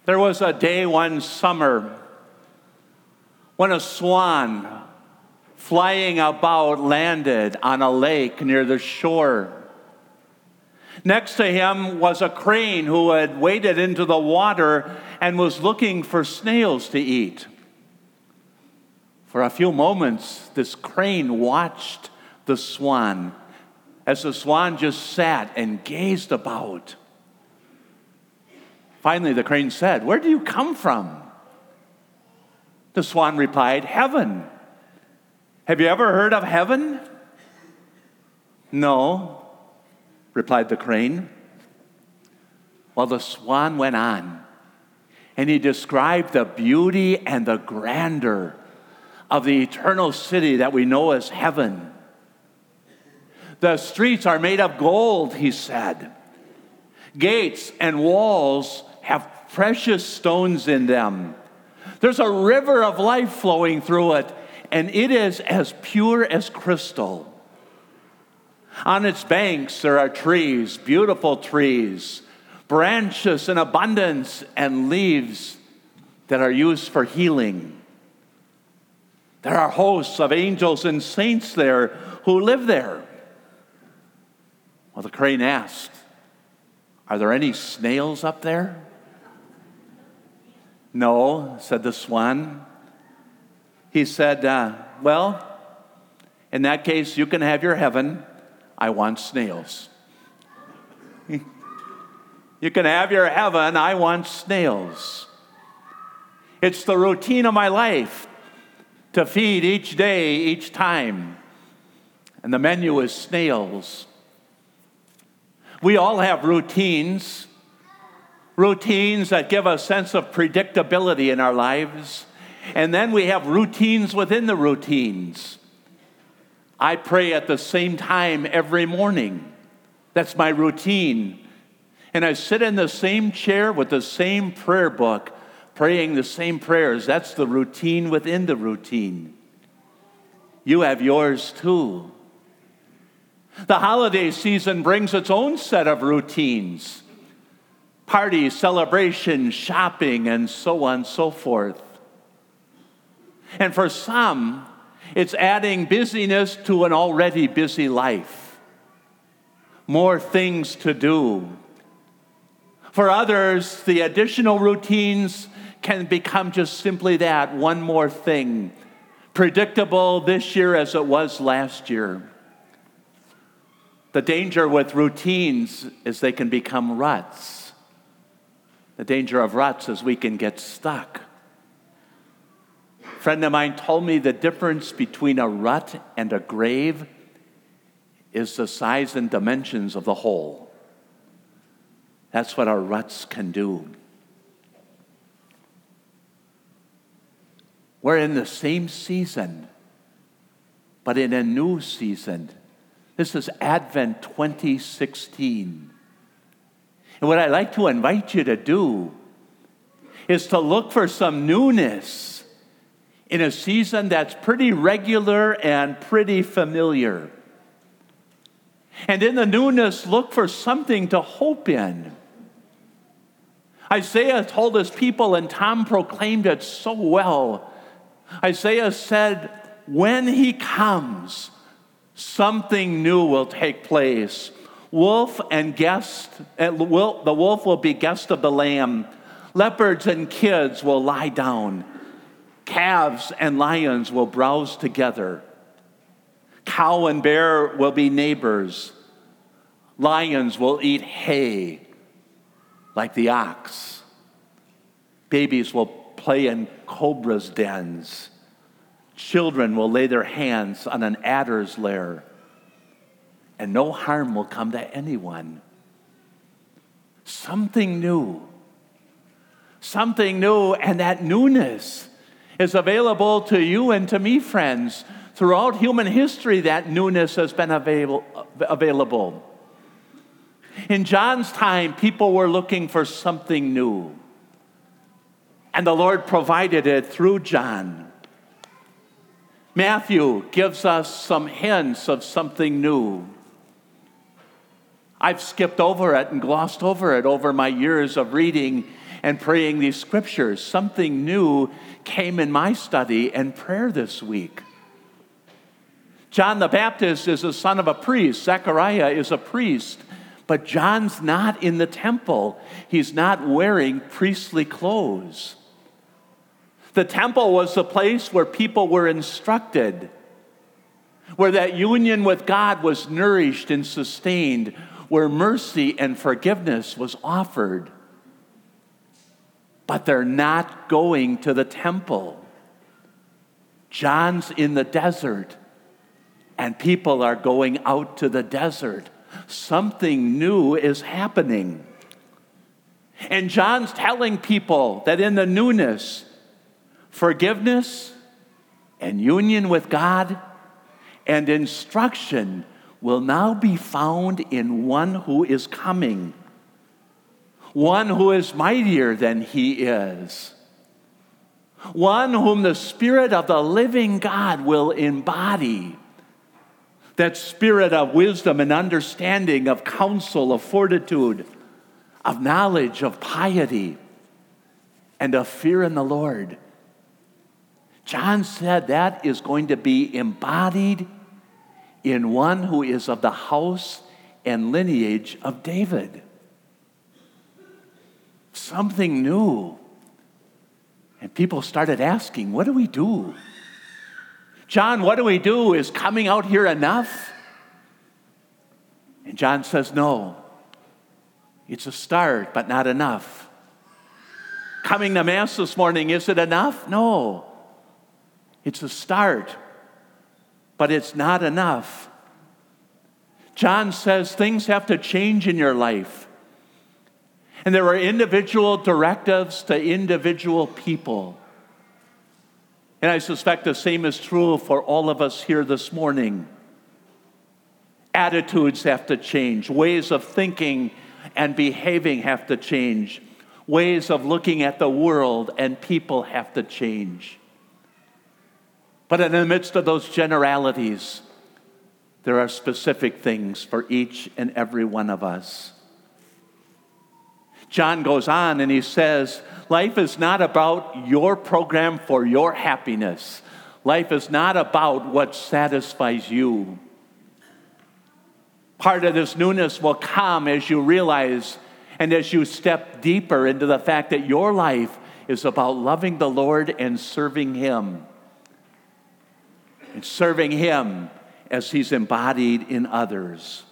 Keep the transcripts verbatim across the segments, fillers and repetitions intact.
There was a day one summer when a swan flying about landed on a lake near the shore. Next to him was a crane who had waded into the water and was looking for snails to eat. For a few moments, this crane watched the swan as the swan just sat and gazed about. Finally, the crane said, "Where do you come from?" The swan replied, "Heaven. Have you ever heard of heaven?" "No," replied the crane. Well, the swan went on, and he described the beauty and the grandeur of the eternal city that we know as heaven. The streets are made of gold, he said. Gates and walls have precious stones in them. There's a river of life flowing through it, and it is as pure as crystal. On its banks there are trees, beautiful trees, branches in abundance, and leaves that are used for healing. There are hosts of angels and saints there who live there. Well, the crane asked, "Are there any snails up there?" "No," said the swan. He said, uh, well, in that case, you can have your heaven. I want snails. You can have your heaven. I want snails. It's the routine of my life to feed each day, each time. And the menu is snails. We all have routines. Routines that give a sense of predictability in our lives. And then we have routines within the routines. I pray at the same time every morning. That's my routine. And I sit in the same chair with the same prayer book, praying the same prayers. That's the routine within the routine. You have yours too. The holiday season brings its own set of routines. Parties, celebrations, shopping, and so on and so forth. And for some, it's adding busyness to an already busy life. More things to do. For others, the additional routines can become just simply that, one more thing. Predictable this year as it was last year. The danger with routines is they can become ruts. The danger of ruts is we can get stuck. A friend of mine told me the difference between a rut and a grave is the size and dimensions of the hole. That's what our ruts can do. We're in the same season, but in a new season. This is Advent twenty sixteen. And what I'd like to invite you to do is to look for some newness in a season that's pretty regular and pretty familiar. And in the newness, look for something to hope in. Isaiah told his people, and Tom proclaimed it so well. Isaiah said, when he comes, something new will take place. Wolf and guest, the wolf will be guest of the lamb. Leopards and kids will lie down. Calves and lions will browse together. Cow and bear will be neighbors. Lions will eat hay like the ox. Babies will play in cobra's dens. Children will lay their hands on an adder's lair. And no harm will come to anyone. Something new. Something new, and that newness is available to you and to me, friends. Throughout human history, that newness has been avail- available. In John's time, people were looking for something new. And the Lord provided it through John. Matthew gives us some hints of something new. I've skipped over it and glossed over it over my years of reading and praying these scriptures. Something new came in my study and prayer this week. John the Baptist is the son of a priest. Zechariah is a priest. But John's not in the temple. He's not wearing priestly clothes. The temple was the place where people were instructed, where that union with God was nourished and sustained, where mercy and forgiveness was offered. But they're not going to the temple. John's in the desert, and people are going out to the desert. Something new is happening. And John's telling people that in the newness, forgiveness and union with God and instruction will now be found in one who is coming, one who is mightier than he is, one whom the Spirit of the living God will embody. That spirit of wisdom and understanding, of counsel, of fortitude, of knowledge, of piety, and of fear in the Lord. John said that is going to be embodied in one who is of the house and lineage of David. Something new. And people started asking, what do we do? John, what do we do? Is coming out here enough? And John says, no. It's a start, but not enough. Coming to Mass this morning, is it enough? No. It's a start, but it's not enough. John says things have to change in your life. And there are individual directives to individual people. And I suspect the same is true for all of us here this morning. Attitudes have to change. Ways of thinking and behaving have to change. Ways of looking at the world and people have to change. But in the midst of those generalities, there are specific things for each and every one of us. John goes on and he says, life is not about your program for your happiness. Life is not about what satisfies you. Part of this newness will come as you realize and as you step deeper into the fact that your life is about loving the Lord and serving Him. And serving Him as He's embodied in others.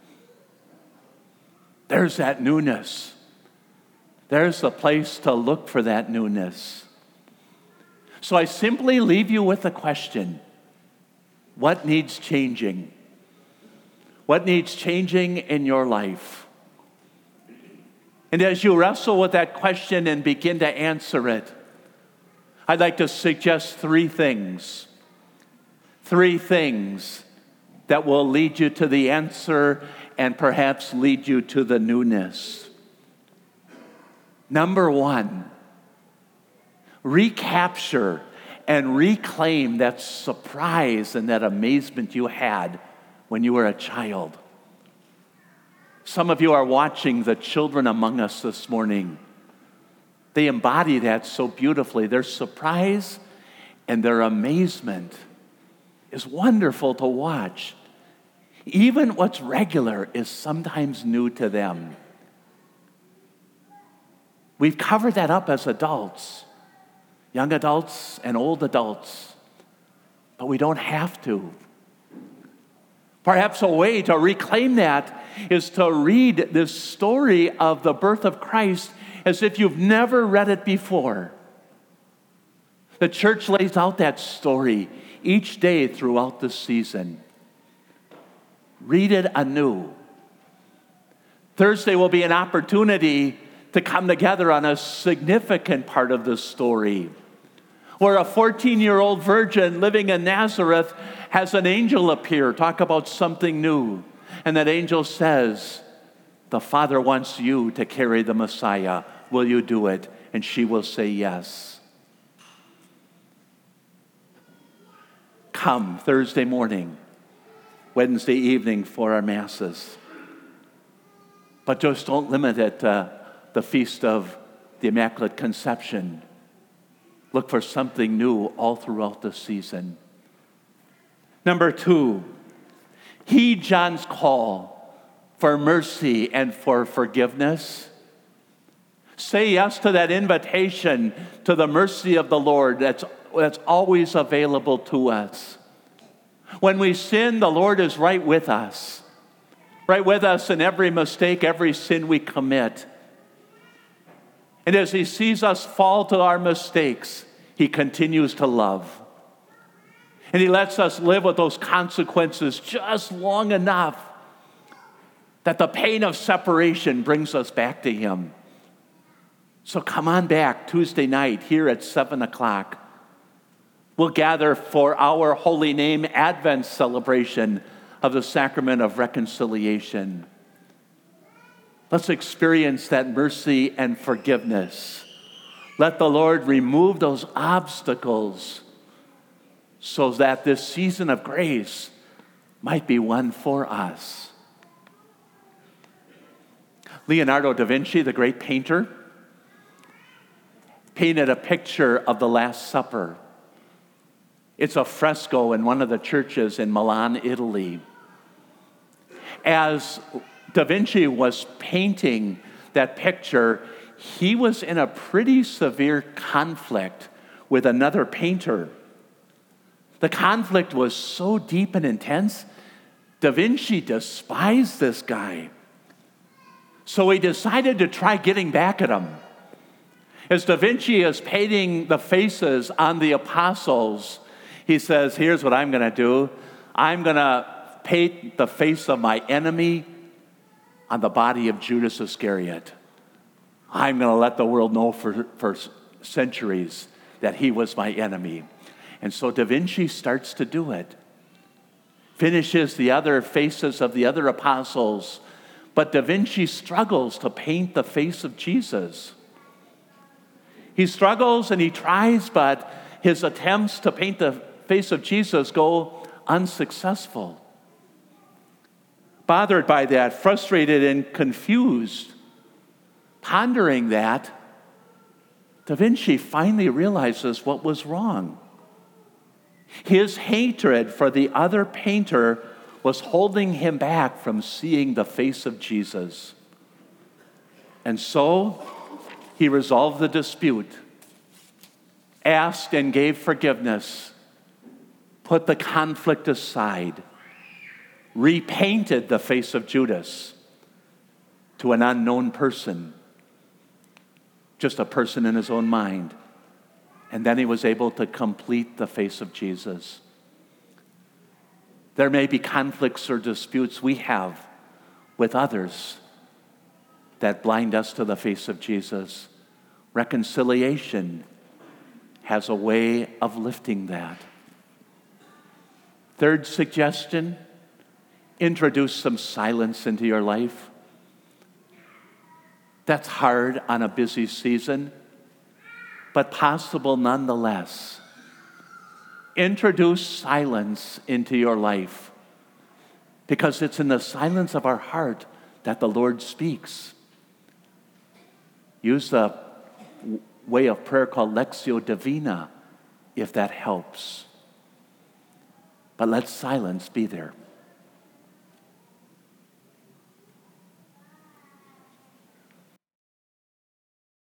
There's that newness. There's the place to look for that newness. So I simply leave you with a question. What needs changing? What needs changing in your life? And as you wrestle with that question and begin to answer it, I'd like to suggest three things. Three things that will lead you to the answer and perhaps lead you to the newness. Number one, recapture and reclaim that surprise and that amazement you had when you were a child. Some of you are watching the children among us this morning. They embody that so beautifully. Their surprise and their amazement is wonderful to watch. Even what's regular is sometimes new to them. We've covered that up as adults, young adults and old adults, but we don't have to. Perhaps a way to reclaim that is to read this story of the birth of Christ as if you've never read it before. The church lays out that story each day throughout the season. Read it anew. Thursday will be an opportunity to come together on a significant part of the story, where a fourteen-year-old virgin living in Nazareth has an angel appear, talk about something new. And that angel says, the Father wants you to carry the Messiah. Will you do it? And she will say yes. Come Thursday morning, Wednesday evening for our masses. But just don't limit it to the feast of the Immaculate Conception. Look for something new all throughout the season. Number two, heed John's call for mercy and for forgiveness. Say yes to that invitation to the mercy of the Lord that's, that's always available to us. When we sin, the Lord is right with us. Right with us in every mistake, every sin we commit. And as he sees us fall to our mistakes, he continues to love. And he lets us live with those consequences just long enough that the pain of separation brings us back to him. So come on back Tuesday night here at seven o'clock. We'll gather for our Holy Name Advent celebration of the Sacrament of Reconciliation. Let's experience that mercy and forgiveness. Let the Lord remove those obstacles so that this season of grace might be one for us. Leonardo da Vinci, the great painter, painted a picture of the Last Supper. It's a fresco in one of the churches in Milan, Italy. As Da Vinci was painting that picture, he was in a pretty severe conflict with another painter. The conflict was so deep and intense, Da Vinci despised this guy. So he decided to try getting back at him. As Da Vinci is painting the faces on the apostles, he says, here's what I'm going to do. I'm going to paint the face of my enemy on the body of Judas Iscariot. I'm going to let the world know for, for centuries that he was my enemy. And so Da Vinci starts to do it. Finishes the other faces of the other apostles, but Da Vinci struggles to paint the face of Jesus. He struggles and he tries, but his attempts to paint the face of Jesus go unsuccessful. Bothered by that, frustrated and confused, pondering that, Da Vinci finally realizes what was wrong. His hatred for the other painter was holding him back from seeing the face of Jesus. And so he resolved the dispute, asked and gave forgiveness, put the conflict aside, repainted the face of Judas to an unknown person, just a person in his own mind. And then he was able to complete the face of Jesus. There may be conflicts or disputes we have with others that blind us to the face of Jesus. Reconciliation has a way of lifting that. Third suggestion, introduce some silence into your life. That's hard on a busy season, but possible nonetheless. Introduce silence into your life because it's in the silence of our heart that the Lord speaks. Use the way of prayer called Lectio Divina if that helps. But let silence be there.